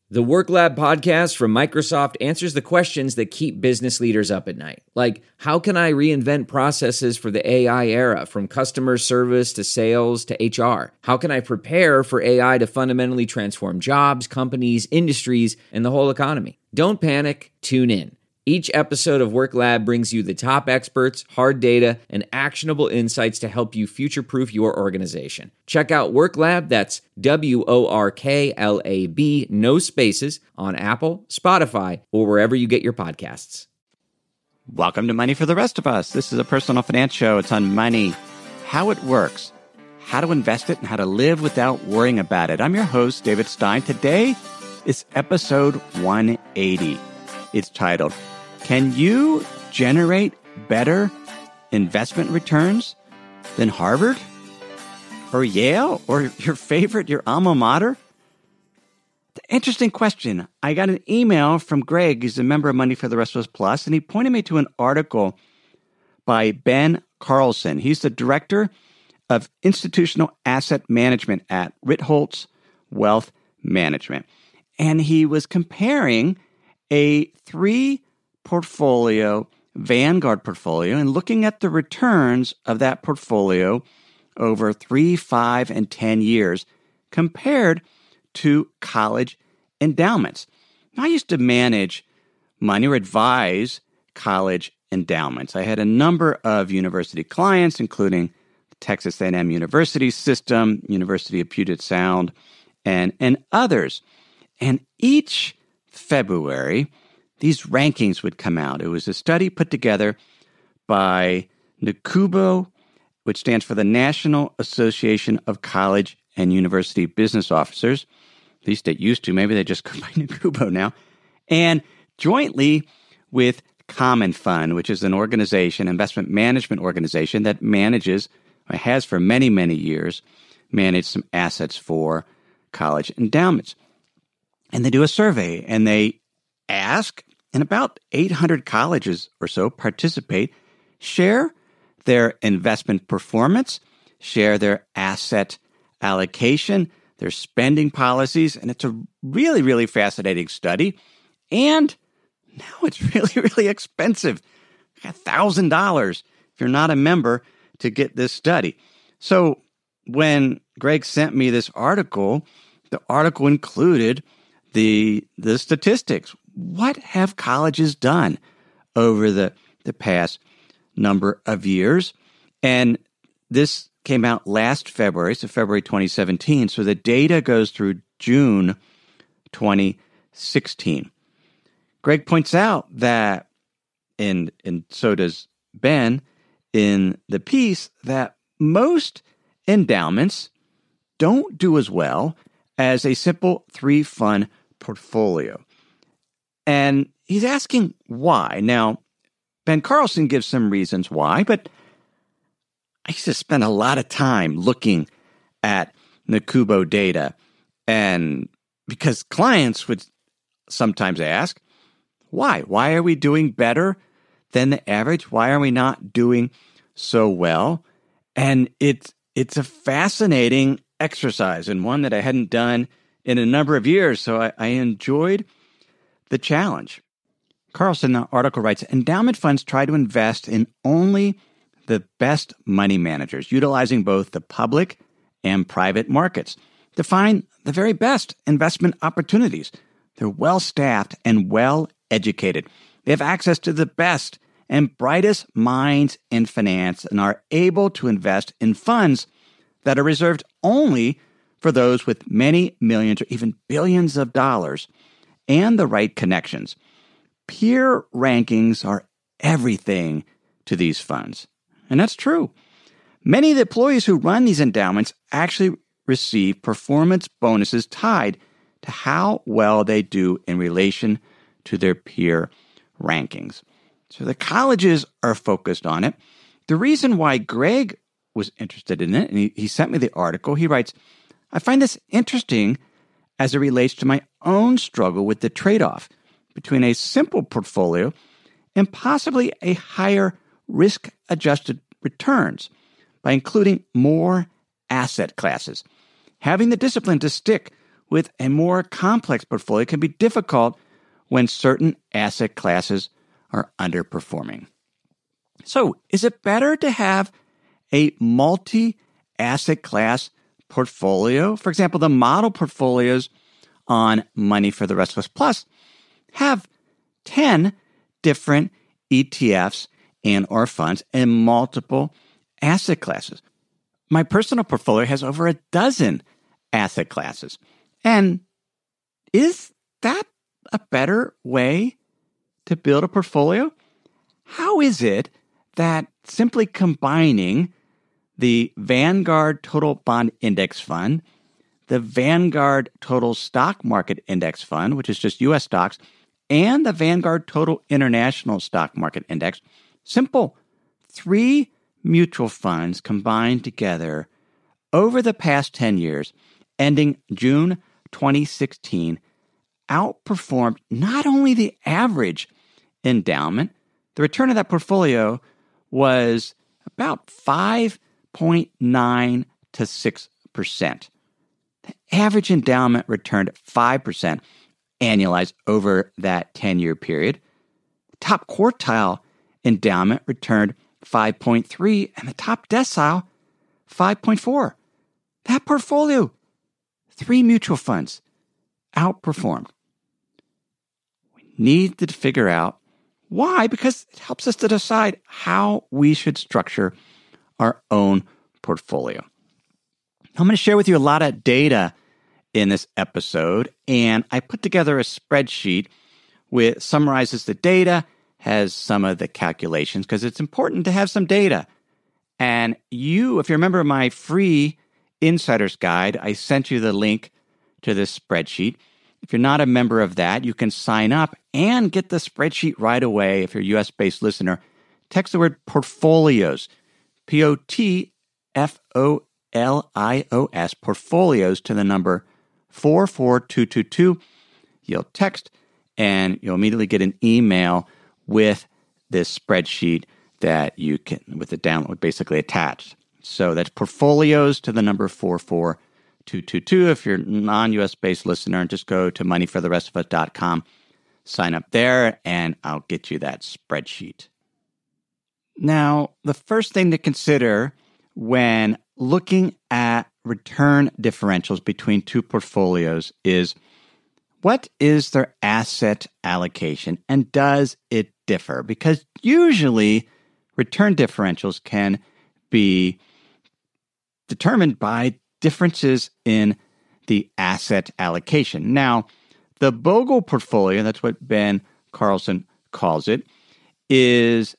The Work Lab podcast from Microsoft answers the questions that keep business leaders up at night. Like, how can I reinvent processes for the AI era, from customer service to sales to HR? How can I prepare for AI to fundamentally transform jobs, companies, industries, and the whole economy? Don't panic, tune in. Each episode of Work Lab brings you the top experts, hard data, and actionable insights to help you future-proof your organization. Check out Work Lab, that's WORKLAB, no spaces, on Apple, Spotify, or wherever you get your podcasts. Welcome to Money for the Rest of Us. This is a personal finance show. It's on money, how it works, how to invest it, and how to live without worrying about it. I'm your host, David Stein. Today is episode 180. It's titled, Can You Generate Better Investment Returns Than Harvard or Yale or your alma mater? Interesting question. I got an email from Greg. He's a member of Money for the Rest of Us Plus, and he pointed me to an article by Ben Carlson. He's the director of institutional asset management at Ritholtz Wealth Management. And he was comparing a 3-portfolio Vanguard portfolio and looking at the returns of that portfolio over 3, 5, and 10 years compared to college endowments. I used to manage money or advise college endowments. I had a number of university clients, including Texas A&M University System, University of Puget Sound, and others. And each February, these rankings would come out. It was a study put together by NACUBO, which stands for the National Association of College and University Business Officers. At least it used to. Maybe they just go by NACUBO now. And jointly with Common Fund, which is an organization, investment management organization that manages, or has for many, many years, managed some assets for college endowments. And they do a survey, and they ask, and about 800 colleges or so participate, share their investment performance, share their asset allocation, their spending policies, and it's a really, really fascinating study. And now it's really, really expensive. $1,000 if you're not a member to get this study. So when Greg sent me this article, the article included the statistics. What have colleges done over the past number of years? And this came out last February, so February 2017. So the data goes through June 2016. Greg points out that, and so does Ben in the piece, that most endowments don't do as well as a simple 3-fund portfolio. And he's asking why. Now, Ben Carlson gives some reasons why, but I used to spend a lot of time looking at NACUBO data, and because clients would sometimes ask, why? Why are we doing better than the average? Why are we not doing so well? And it's a fascinating exercise and one that I hadn't done in a number of years, so I enjoyed the challenge. Carlson, in the article, writes, endowment funds try to invest in only the best money managers, utilizing both the public and private markets to find the very best investment opportunities. They're well-staffed and well-educated. They have access to the best and brightest minds in finance and are able to invest in funds that are reserved only for those with many millions or even billions of dollars and the right connections. Peer rankings are everything to these funds. And that's true. Many of the employees who run these endowments actually receive performance bonuses tied to how well they do in relation to their peer rankings. So the colleges are focused on it. The reason why Greg was interested in it, and he sent me the article, he writes, I find this interesting as it relates to my own struggle with the trade-off between a simple portfolio and possibly a higher risk-adjusted returns by including more asset classes. Having the discipline to stick with a more complex portfolio can be difficult when certain asset classes are underperforming. So, is it better to have a multi-asset class portfolio? For example, the model portfolios on Money for the Rest of Us Plus have 10 different ETFs and or funds in multiple asset classes. My personal portfolio has over a dozen asset classes. And is that a better way to build a portfolio? How is it that simply combining the Vanguard Total Bond Index Fund, the Vanguard Total Stock Market Index Fund, which is just U.S. stocks, and the Vanguard Total International Stock Market Index, simple 3 mutual funds combined together over the past 10 years, ending June 2016, outperformed not only the average endowment, the return of that portfolio was about 5.9 to 6%. The average endowment returned 5% annualized over that 10-year period. The top quartile endowment returned 5.3, and the top decile, 5.4. That portfolio, 3 mutual funds, outperformed. We need to figure out why, because it helps us to decide how we should structure our own portfolio. I'm going to share with you a lot of data in this episode, and I put together a spreadsheet which summarizes the data, has some of the calculations, because it's important to have some data. And you, if you remember my free Insider's Guide, I sent you the link to this spreadsheet. If you're not a member of that, you can sign up and get the spreadsheet right away. If you're a U.S.-based listener, text the word portfolios, P-O-T-F-O-L-I-O-S, portfolios to the number 44222. You'll text and you'll immediately get an email with this spreadsheet that you can, with the download basically attached. So that's portfolios to the number 44222. If you're a non-US based listener, just go to moneyfortherestofus.com, sign up there, and I'll get you that spreadsheet. Now, the first thing to consider when looking at return differentials between two portfolios is, what is their asset allocation, and does it differ? Because usually return differentials can be determined by differences in the asset allocation. Now, the Bogle portfolio, that's what Ben Carlson calls it, is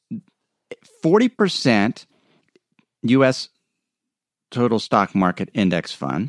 40% U.S. total stock market index fund,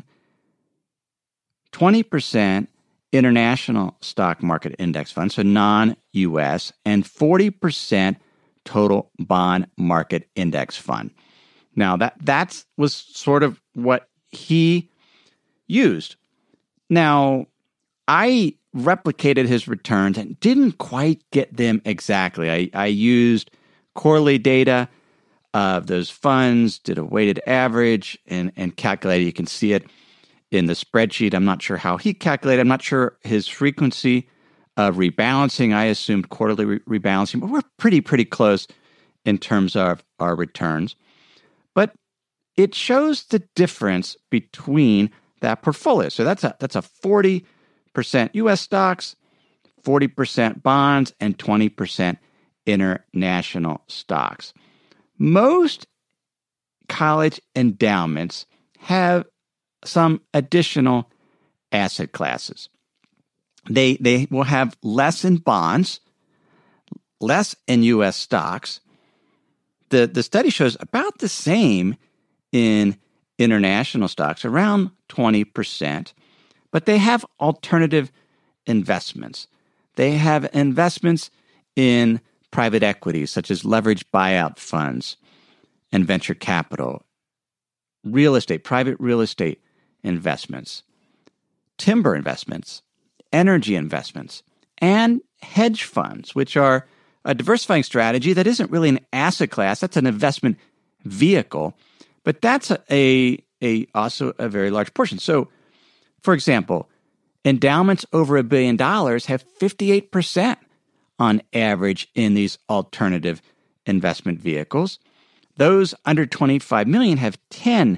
20% international stock market index fund, so non-U.S., and 40% total bond market index fund. Now, that was sort of what he used. Now, I replicated his returns and didn't quite get them exactly. I used quarterly data of those funds, did a weighted average, and calculated. You can see it in the spreadsheet. I'm not sure how he calculated. I'm not sure his frequency of rebalancing. I assumed quarterly rebalancing, but we're pretty close in terms of our returns. But it shows the difference between that portfolio. So that's a 40% U.S. stocks, 40% bonds, and 20% international stocks. Most college endowments have some additional asset classes. They will have less in bonds, less in U.S. stocks. The study shows about the same in international stocks, around 20%, but they have alternative investments. They have investments in private equities, such as leveraged buyout funds and venture capital, real estate, private real estate investments, timber investments, energy investments, and hedge funds, which are a diversifying strategy that isn't really an asset class. That's an investment vehicle, but that's also a very large portion. So For example, endowments over $1 billion have 58% on average in these alternative investment vehicles. Those under 25 million have 10%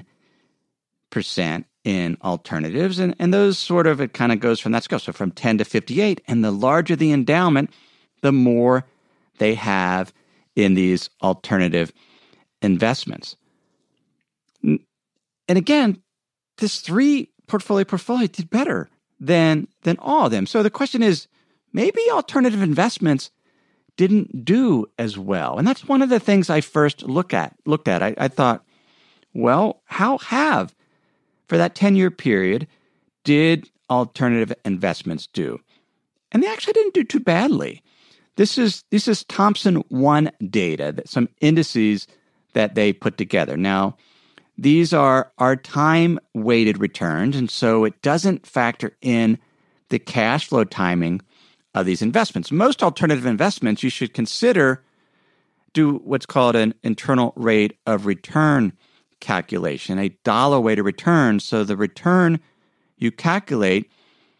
in alternatives, and those sort of, it kind of goes from that scale. So from 10 to 58, and the larger the endowment, the more they have in these alternative investments. And again, this 3 portfolio did better than all of them. So the question is, maybe alternative investments didn't do as well. And that's one of the things I first looked at. I thought, well, how have, for that 10-year period, did alternative investments do? And they actually didn't do too badly. This is Thompson One data, some indices that they put together. Now, these are time-weighted returns, and so it doesn't factor in the cash flow timing of these investments. Most alternative investments you should consider do what's called an internal rate of return calculation, a dollar-weighted return. So the return you calculate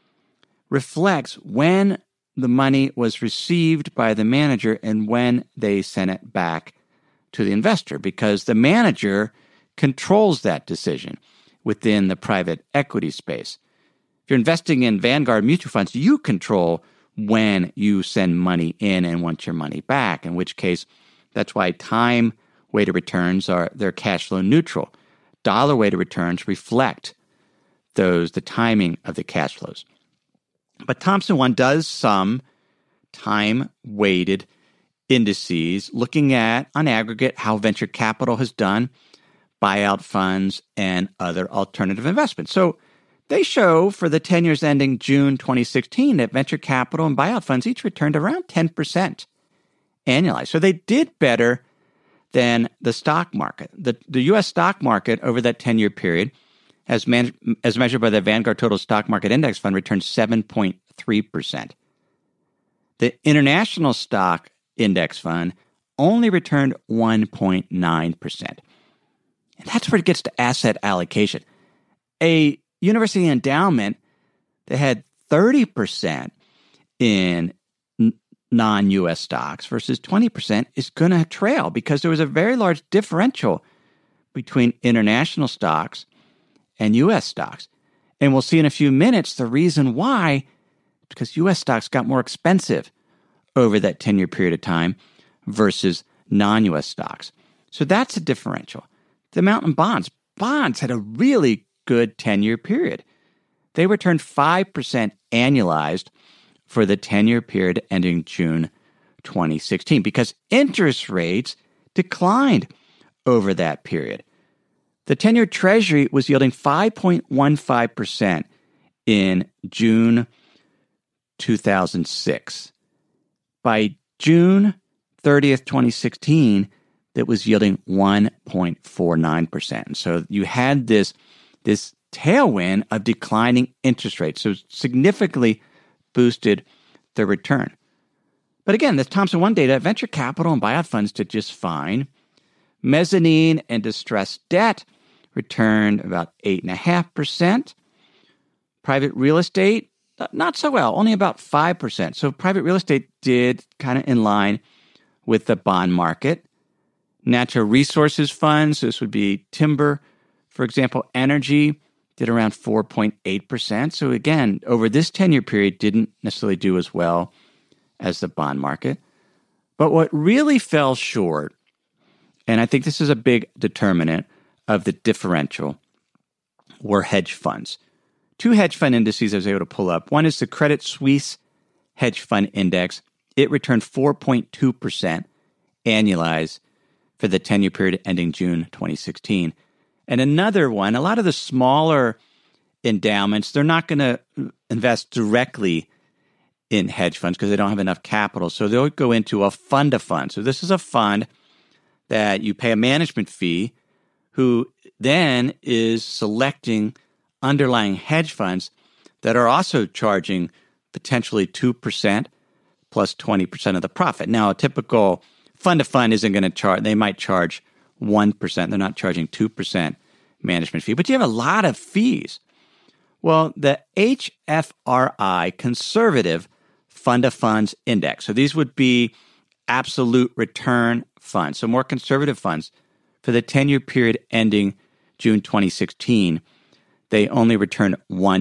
reflects when the money was received by the manager and when they sent it back to the investor, because the manager controls that decision within the private equity space. If you're investing in Vanguard mutual funds, you control when you send money in and want your money back, in which case that's why time-weighted returns they're cash flow neutral. Dollar-weighted returns reflect the timing of the cash flows. But Thompson One does some time-weighted indices looking at, on aggregate, how venture capital has done, buyout funds, and other alternative investments. So they show for the 10 years ending June 2016 that venture capital and buyout funds each returned around 10% annualized. So they did better than the stock market. The U.S. stock market over that 10-year period, as measured by the Vanguard Total Stock Market Index Fund, returned 7.3%. The International Stock Index Fund only returned 1.9%. And that's where it gets to asset allocation. A university endowment that had 30% in non-U.S. stocks versus 20% is going to trail, because there was a very large differential between international stocks and U.S. stocks. And we'll see in a few minutes the reason why, because U.S. stocks got more expensive over that 10-year period of time versus non-U.S. stocks. So that's a differential. The amount in bonds had a really good 10-year period. They returned 5% annualized for the 10-year period ending June 2016, because interest rates declined over that period. The 10-year Treasury was yielding 5.15% in June 2006. By June 30th, 2016, that was yielding 1.49%. And so you had this tailwind of declining interest rates, so significantly boosted the return. But again, the Thompson One data, venture capital and buyout funds did just fine. Mezzanine and distressed debt returned about 8.5%. Private real estate, not so well, only about 5%. So private real estate did kind of in line with the bond market. Natural resources funds, this would be timber, for example, energy, did around 4.8%. So again, over this 10-year period, didn't necessarily do as well as the bond market. But what really fell short, and I think this is a big determinant of the differential, were hedge funds. 2 hedge fund indices I was able to pull up. One is the Credit Suisse Hedge Fund Index. It returned 4.2% annualized for the 10-year period ending June 2016. And another one, a lot of the smaller endowments, they're not going to invest directly in hedge funds because they don't have enough capital. So they'll go into a fund of funds. So this is a fund that you pay a management fee, who then is selecting underlying hedge funds that are also charging potentially 2% plus 20% of the profit. Now, a typical fund of fund isn't going to charge, they might charge 1%. They're not charging 2% management fee, but you have a lot of fees. Well, the HFRI Conservative Fund of Funds Index. So these would be absolute return funds, so more conservative funds. For the 10-year period ending June 2016, they only returned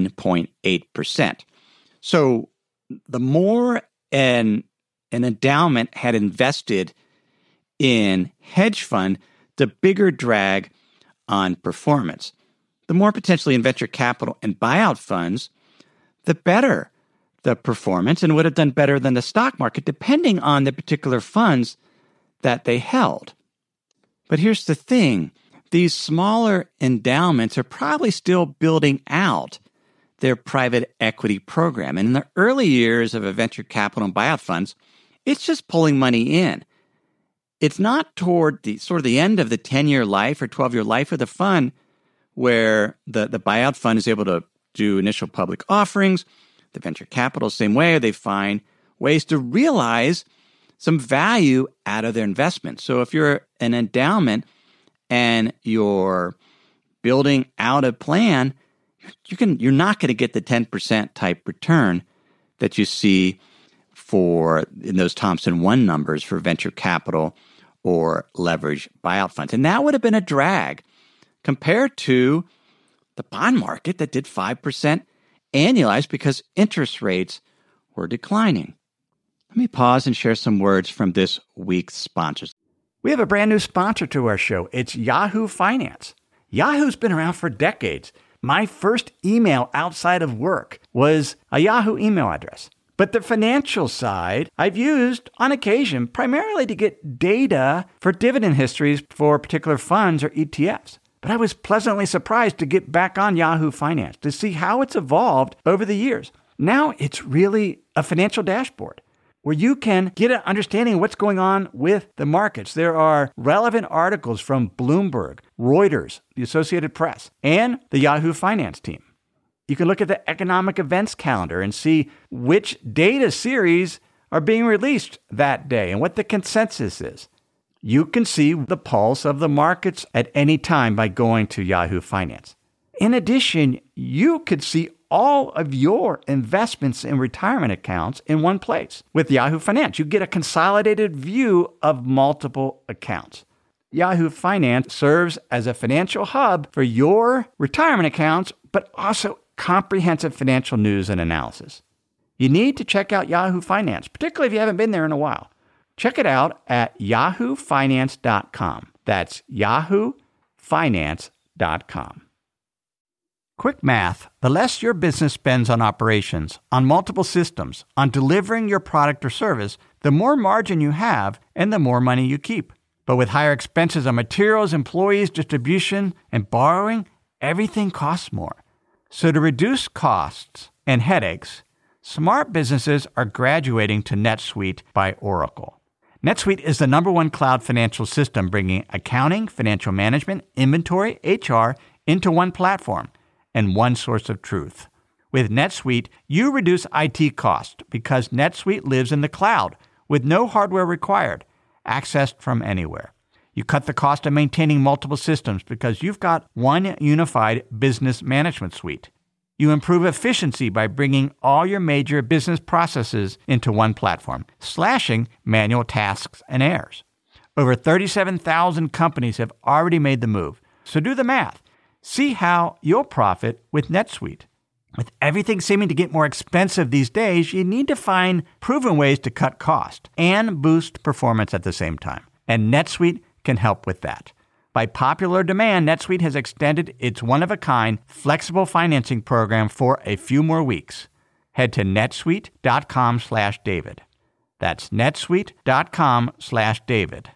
1.8%. So the more an endowment had invested in hedge fund, the bigger drag on performance. The more potentially in venture capital and buyout funds, the better the performance, and would have done better than the stock market, depending on the particular funds that they held. But here's the thing. These smaller endowments are probably still building out their private equity program. And in the early years of a venture capital and buyout funds, it's just pulling money in. It's not toward the sort of the end of the 10-year life or 12-year life of the fund where the buyout fund is able to do initial public offerings. The venture capital, same way, they find ways to realize some value out of their investment. So if you're an endowment and you're building out a plan, you're not going to get the 10% type return that you see in those Thompson 1 numbers for venture capital or leveraged buyout funds. And that would have been a drag compared to the bond market that did 5% annualized because interest rates were declining. Let me pause and share some words from this week's sponsors. We have a brand new sponsor to our show. It's Yahoo Finance. Yahoo's been around for decades. My first email outside of work was a Yahoo email address. But the financial side I've used on occasion primarily to get data for dividend histories for particular funds or ETFs. But I was pleasantly surprised to get back on Yahoo Finance to see how it's evolved over the years. Now it's really a financial dashboard where you can get an understanding of what's going on with the markets. There are relevant articles from Bloomberg, Reuters, the Associated Press, and the Yahoo Finance team. You can look at the economic events calendar and see which data series are being released that day and what the consensus is. You can see the pulse of the markets at any time by going to Yahoo Finance. In addition, you could see all of your investments in retirement accounts in one place. With Yahoo Finance, you get a consolidated view of multiple accounts. Yahoo Finance serves as a financial hub for your retirement accounts, but also comprehensive financial news and analysis. You need to check out Yahoo Finance, particularly if you haven't been there in a while. Check it out at yahoofinance.com. That's yahoofinance.com. Quick math. The less your business spends on operations, on multiple systems, on delivering your product or service, the more margin you have and the more money you keep. But with higher expenses on materials, employees, distribution, and borrowing, everything costs more. So to reduce costs and headaches, smart businesses are graduating to NetSuite by Oracle. NetSuite is the #1 cloud financial system bringing accounting, financial management, inventory, HR into one platform and one source of truth. With NetSuite, you reduce IT costs because NetSuite lives in the cloud with no hardware required, accessed from anywhere. You cut the cost of maintaining multiple systems because you've got one unified business management suite. You improve efficiency by bringing all your major business processes into one platform, slashing manual tasks and errors. Over 37,000 companies have already made the move. So do the math. See how you'll profit with NetSuite. With everything seeming to get more expensive these days, you need to find proven ways to cut cost and boost performance at the same time. And NetSuite can help with that. By popular demand, NetSuite has extended its one-of-a-kind flexible financing program for a few more weeks. Head to netsuite.com/David. That's netsuite.com/David.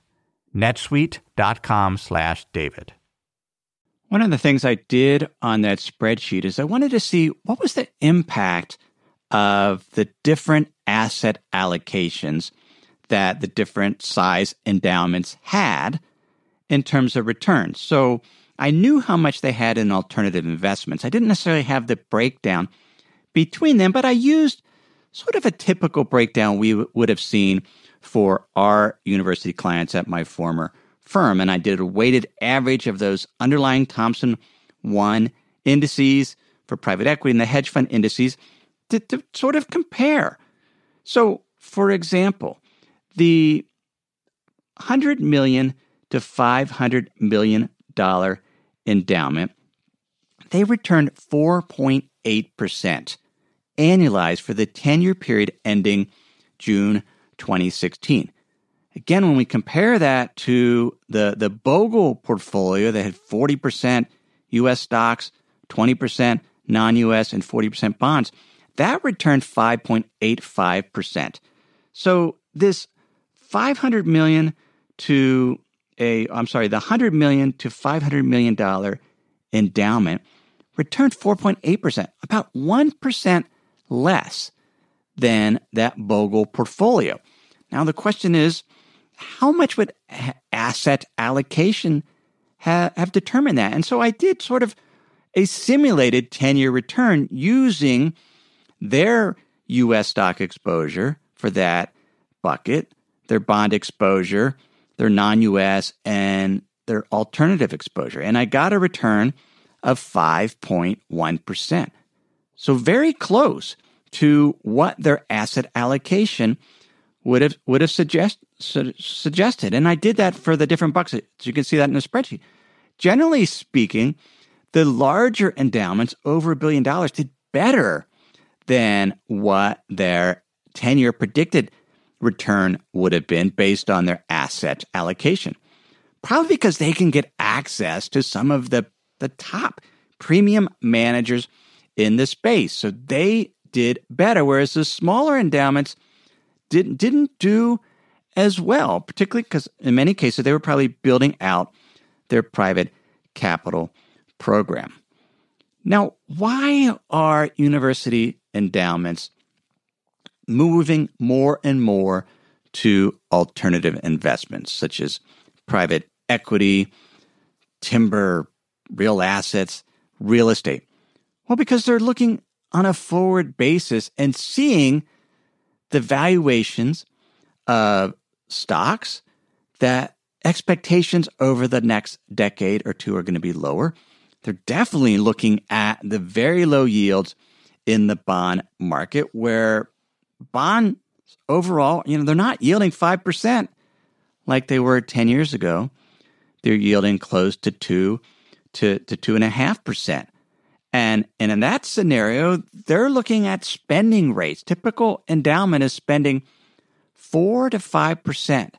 netsuite.com/David. One of the things I did on that spreadsheet is I wanted to see what was the impact of the different asset allocations that the different size endowments had in terms of returns. So I knew how much they had in alternative investments. I didn't necessarily have the breakdown between them, but I used sort of a typical breakdown we would have seen for our university clients at my former firm. And I did a weighted average of those underlying Thompson 1 indices for private equity and the hedge fund indices to sort of compare. So, for example, the $100 million to $500 million endowment, they returned 4.8% annualized for the 10-year period ending June 2016. Again, when we compare that to the Bogle portfolio that had 40% U.S. stocks, 20% non-U.S., and 40% bonds, that returned 5.85%. So this $100 million to $500 million endowment returned 4.8%, about 1% less than that Bogle portfolio. Now the question is, how much would asset allocation have determined that? And so I did sort of a simulated 10-year return using their U.S. stock exposure for that bucket, their bond exposure, their non-U.S., and their alternative exposure. And I got a return of 5.1%. So very close to what their asset allocation would have suggested. And I did that for the different buckets. You can see that in the spreadsheet. Generally speaking, the larger endowments over $1 billion did better than what their 10-year predicted return would have been based on their asset allocation. Probably because they can get access to some of the top premium managers in the space. So they did better, whereas the smaller endowments didn't do as well, particularly because in many cases they were probably building out their private capital program. Now, why are university endowments moving more and more to alternative investments, such as private equity, timber, real assets, real estate? Well, because they're looking on a forward basis and seeing the valuations of stocks that expectations over the next decade or two are going to be lower. They're definitely looking at the very low yields in the bond market, where bonds overall, they're not yielding 5% like they were 10 years ago. They're yielding close to 2 to 2.5%. And in that scenario, they're looking at spending rates. Typical endowment is spending 4 to 5%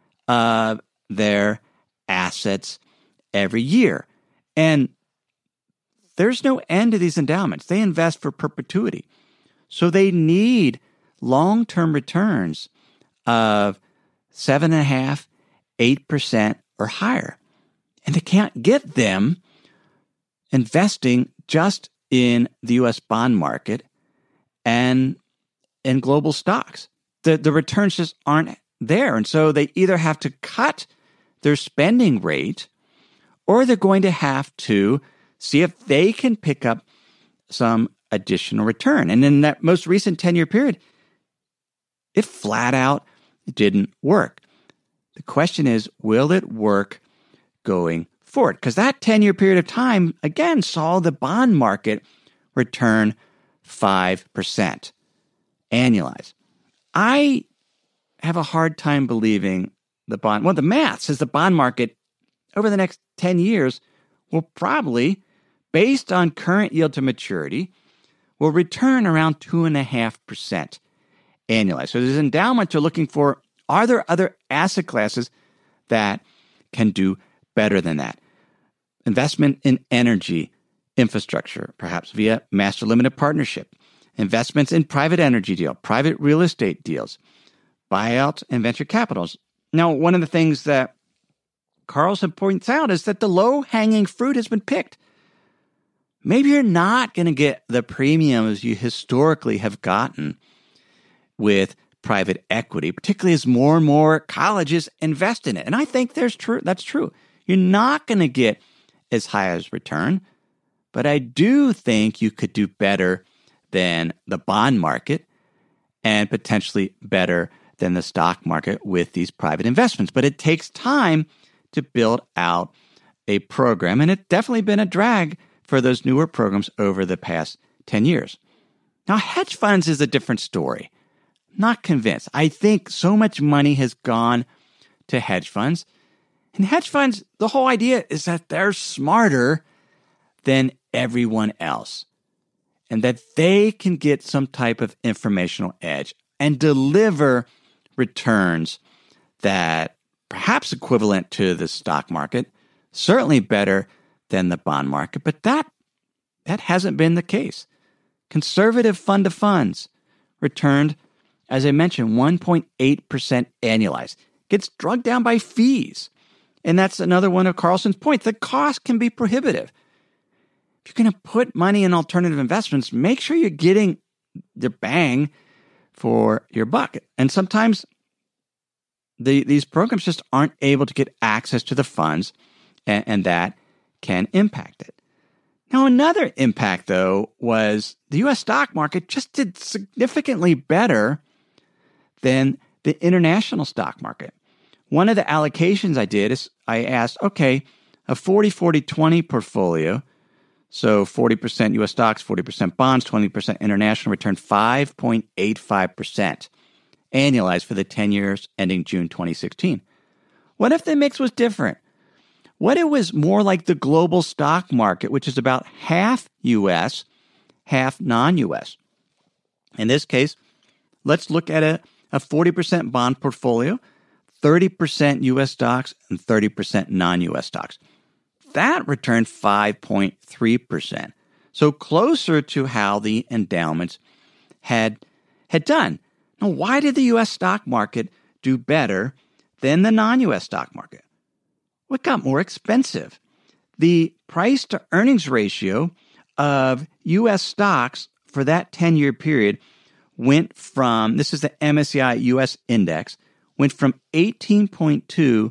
of their assets every year. And there's no end to these endowments. They invest for perpetuity. So they need long-term returns of 7.5%, 8% or higher. And they can't get them investing just in the U.S. bond market and in global stocks. The returns just aren't there. And so they either have to cut their spending rate, or they're going to have to see if they can pick up some additional return. And in that most recent 10-year period, it flat out didn't work. The question is, will it work going forward? Because that 10-year period of time, again, saw the bond market return 5% annualized. I have a hard time believing the math says the bond market over the next 10 years will probably, based on current yield to maturity, will return around 2.5% annualized. So these endowments are looking for, are there other asset classes that can do better than that? Investment in energy infrastructure, perhaps via master limited partnership. Investments in private energy deal, private real estate deals, buyouts, and venture capitals. Now, one of the things that Carlson points out is that the low-hanging fruit has been picked. Maybe you're not going to get the premiums you historically have gotten with private equity, particularly as more and more colleges invest in it. And I think that's true. You're not going to get as high as return, but I do think you could do better than the bond market and potentially better than the stock market with these private investments. But it takes time to build out a program, and it's definitely been a drag for those newer programs over the past 10 years. Now, hedge funds is a different story. Not convinced. I think so much money has gone to hedge funds. And hedge funds, the whole idea is that they're smarter than everyone else and that they can get some type of informational edge and deliver returns that perhaps equivalent to the stock market, certainly better than the bond market, but that hasn't been the case. Conservative fund of funds returned, as I mentioned, 1.8% annualized. Gets drugged down by fees. And that's another one of Carlson's points. The cost can be prohibitive. If you're going to put money in alternative investments, make sure you're getting the bang for your buck. And sometimes these programs just aren't able to get access to the funds, and that can impact it. Now, another impact, though, was the U.S. stock market just did significantly better than the international stock market. One of the allocations I did is I asked, okay, a 40-40-20 portfolio, so 40% U.S. stocks, 40% bonds, 20% international, returned 5.85% annualized for the 10 years ending June 2016. What if the mix was different? What if it was more like the global stock market, which is about half U.S., half non-U.S.? In this case, let's look at a 40% bond portfolio, 30% U.S. stocks, and 30% non-U.S. stocks. That returned 5.3%, so closer to how the endowments had done. Now, why did the U.S. stock market do better than the non-U.S. stock market? What got more expensive? The price-to-earnings ratio of U.S. stocks for that 10-year period went from, this is the MSCI U.S. index, went from 18.2 to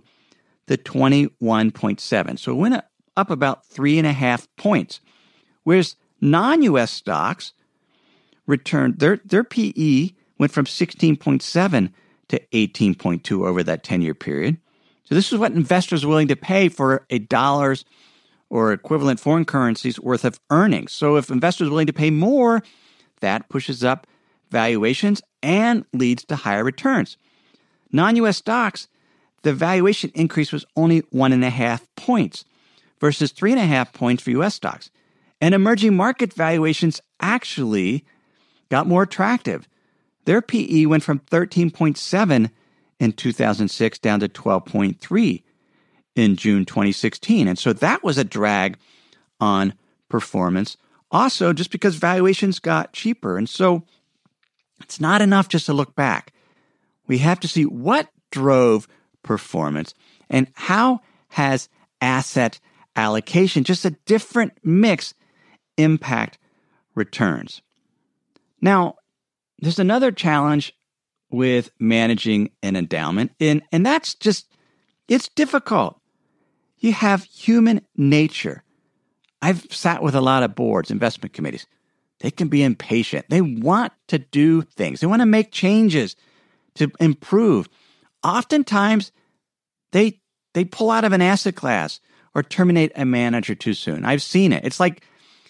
21.7. So it went up about 3.5 points. Whereas non-U.S. stocks returned, their PE went from 16.7 to 18.2 over that 10-year period. So this is what investors are willing to pay for $1 or equivalent foreign currencies worth of earnings. So if investors are willing to pay more, that pushes up valuations and leads to higher returns. Non-U.S. stocks, the valuation increase was only 1.5 points versus 3.5 points for U.S. stocks. And emerging market valuations actually got more attractive. Their PE went from 13.7 in 2006 down to 12.3 in June 2016. And so that was a drag on performance. Also, just because valuations got cheaper. And so it's not enough just to look back. We have to see what drove performance and how has asset allocation, just a different mix, impact returns. Now, there's another challenge with managing an endowment, and that's just, it's difficult. You have human nature. I've sat with a lot of boards, investment committees. They can be impatient. They want to do things. They want to make changes to improve. Oftentimes, they pull out of an asset class or terminate a manager too soon. I've seen it. It's like,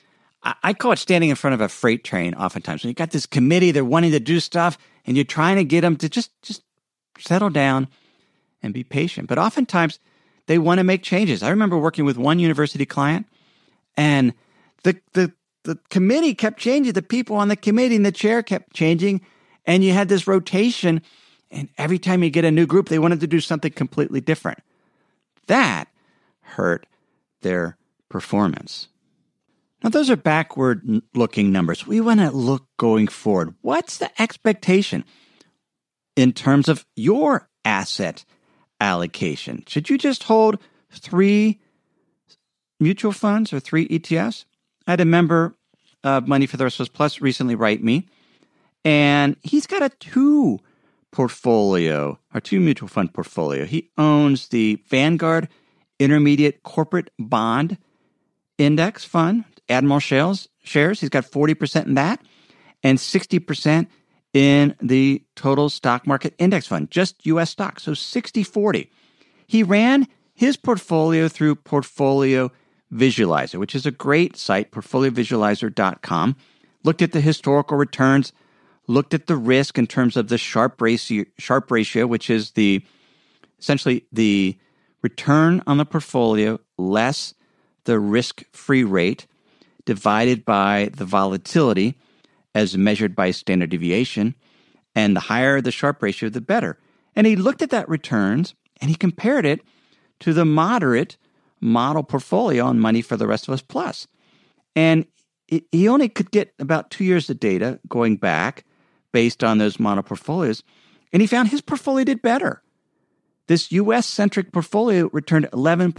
I call it standing in front of a freight train oftentimes. When you got this committee, they're wanting to do stuff, and you're trying to get them to just settle down and be patient. But oftentimes, they want to make changes. I remember working with one university client, and the committee kept changing. The people on the committee and the chair kept changing, and you had this rotation, and every time you get a new group, they wanted to do something completely different. That hurt their performance. Now, those are backward-looking numbers. We want to look going forward. What's the expectation in terms of your asset allocation? Should you just hold 3 mutual funds or 3 ETFs? I had a member of Money for the Rest of Us Plus recently write me, and he's got a 2 mutual fund portfolio. He owns the Vanguard Intermediate Corporate Bond Index Fund, Admiral shares. He's got 40% in that and 60% in the Total Stock Market Index Fund, just U.S. stocks, so 60-40. He ran his portfolio through Portfolio Visualizer, which is a great site, portfoliovisualizer.com. Looked at the historical returns, looked at the risk in terms of the Sharpe ratio, which is essentially the return on the portfolio less the risk-free rate divided by the volatility as measured by standard deviation. And the higher the Sharpe ratio, the better. And he looked at that returns and he compared it to the moderate model portfolio on Money for the Rest of Us Plus. And he only could get about 2 years of data going back based on those model portfolios. And he found his portfolio did better. This U.S.-centric portfolio returned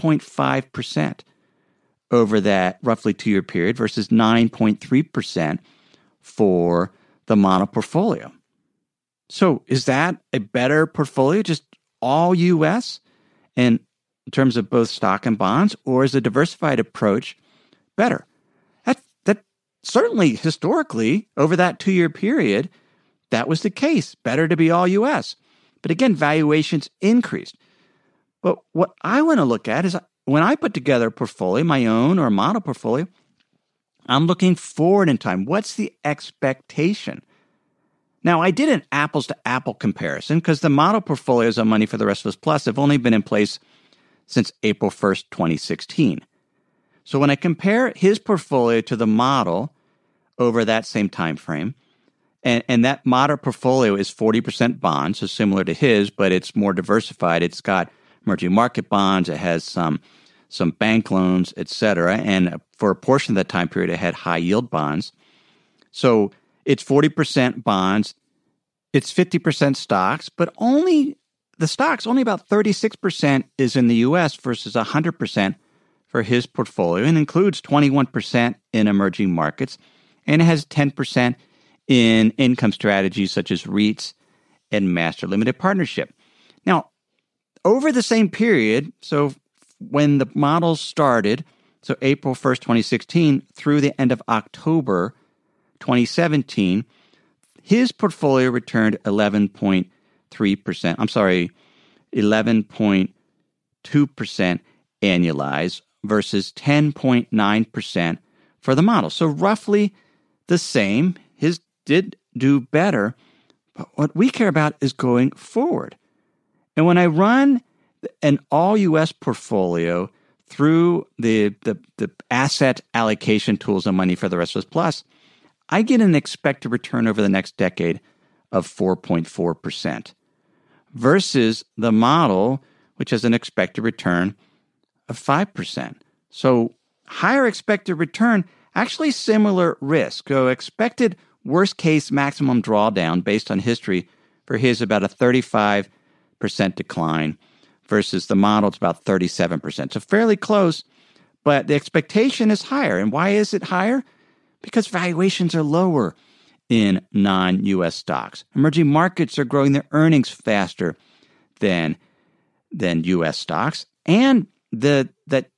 11.5% over that roughly 2-year period versus 9.3% for the model portfolio. So is that a better portfolio, just all U.S. and in terms of both stock and bonds, or is a diversified approach better? That certainly historically over that 2-year period, that was the case. Better to be all U.S. But again, valuations increased. But what I want to look at is when I put together a portfolio, my own or a model portfolio, I'm looking forward in time. What's the expectation? Now, I did an apples-to-apple comparison because the model portfolios on Money for the Rest of Us Plus have only been in place since April 1st, 2016. So when I compare his portfolio to the model over that same time frame, and that model portfolio is 40% bonds, so similar to his, but it's more diversified. It's got emerging market bonds, it has some bank loans, et cetera, and for a portion of that time period, it had high-yield bonds. So it's 40% bonds, it's 50% stocks, but only about 36% is in the U.S. versus 100% for his portfolio, and includes 21% in emerging markets, and it has 10% in income strategies such as REITs and master limited partnership. Now, over the same period, so when the models started, so April 1st, 2016, through the end of October 2017, his portfolio returned 11.2% annualized versus 10.9% for the model. So roughly the same. His did do better, but what we care about is going forward. And when I run an all-U.S. portfolio through the asset allocation tools on Money for the Rest of Us Plus, I get an expected return over the next decade of 4.4% versus the model, which has an expected return of 5%. So higher expected return, actually similar risk. So expected worst case maximum drawdown based on history for his about a 35% decline versus the model, it's about 37%. So fairly close, but the expectation is higher. And why is it higher? Because valuations are lower in non-U.S. stocks. Emerging markets are growing their earnings faster than U.S. stocks. And the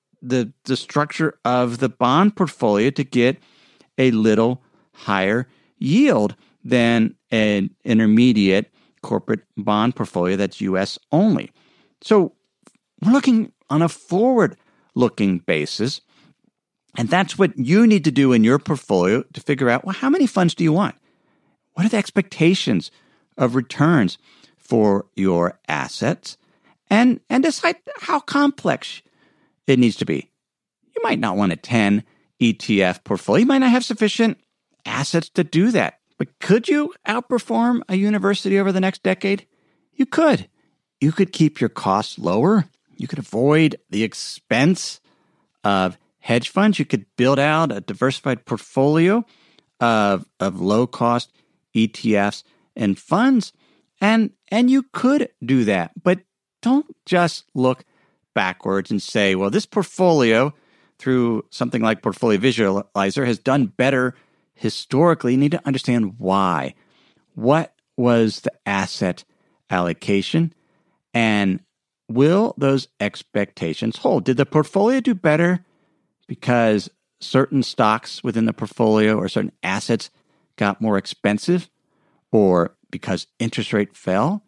structure of the bond portfolio to get a little higher yield than an intermediate corporate bond portfolio that's U.S. only. So we're looking on a forward-looking basis, and that's what you need to do in your portfolio to figure out, well, how many funds do you want? What are the expectations of returns for your assets? And decide how complex it needs to be. You might not want a 10 ETF portfolio. You might not have sufficient assets to do that. But could you outperform a university over the next decade? You could. You could keep your costs lower. You could avoid the expense of hedge funds. You could build out a diversified portfolio of low-cost ETFs and funds. And you could do that. But don't just look backwards and say, well, this portfolio through something like Portfolio Visualizer has done better historically. You need to understand why. What was the asset allocation? And will those expectations hold? Did the portfolio do better because certain stocks within the portfolio or certain assets got more expensive, or because interest rate fell?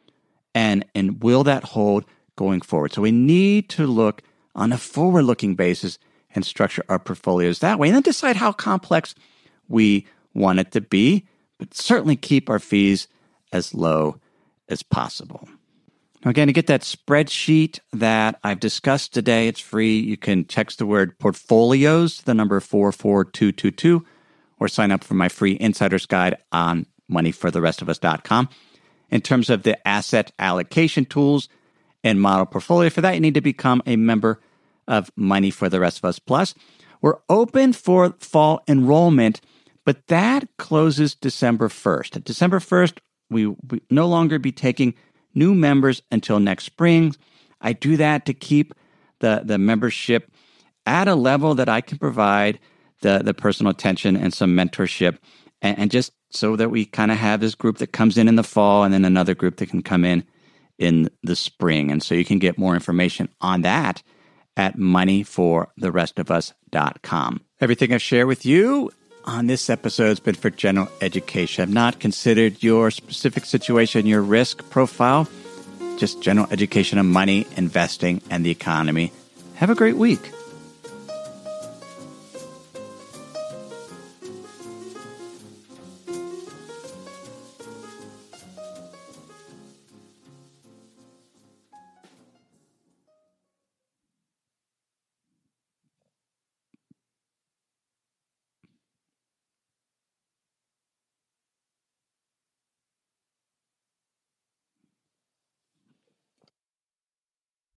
And will that hold going forward? So we need to look on a forward-looking basis and structure our portfolios that way, and then decide how complex we want it to be, but certainly keep our fees as low as possible. Now, again, to get that spreadsheet that I've discussed today, it's free. You can text the word portfolios, the number 44222, or sign up for my free insider's guide on moneyfortherestofus.com. In terms of the asset allocation tools and model portfolio, for that, you need to become a member of Money for the Rest of Us Plus. We're open for fall enrollment, but that closes December 1st. At December 1st, we will no longer be taking new members until next spring. I do that to keep the membership at a level that I can provide the personal attention and some mentorship, and just so that we kind of have this group that comes in the fall and then another group that can come in the spring. And so you can get more information on that at moneyfortherestofus.com. Everything I've shared with you on this episode has been for general education. I've not considered your specific situation, your risk profile, just general education of money, investing, and the economy. Have a great week.